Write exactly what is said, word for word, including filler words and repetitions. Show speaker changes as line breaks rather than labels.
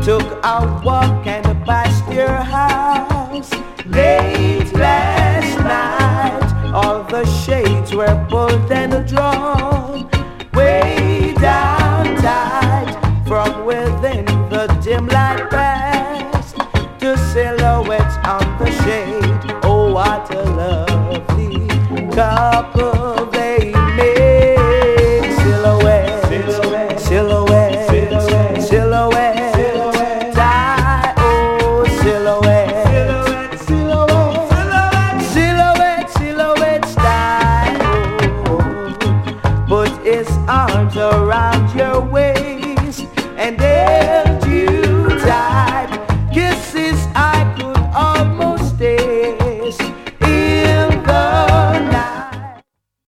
took a walk and passed your house late last night. All the shades were pulled and drawn way down tight. From within the dim light passed to silhouettes on the shade. Oh, what a lovely couple they made. Silhouette, silhouette, silhouette, silhouette, silhouette, silhouette, die, oh, silhouette, silhouette, silhouette, silhouette, silhouette, die, oh. Put his arms around your waist and they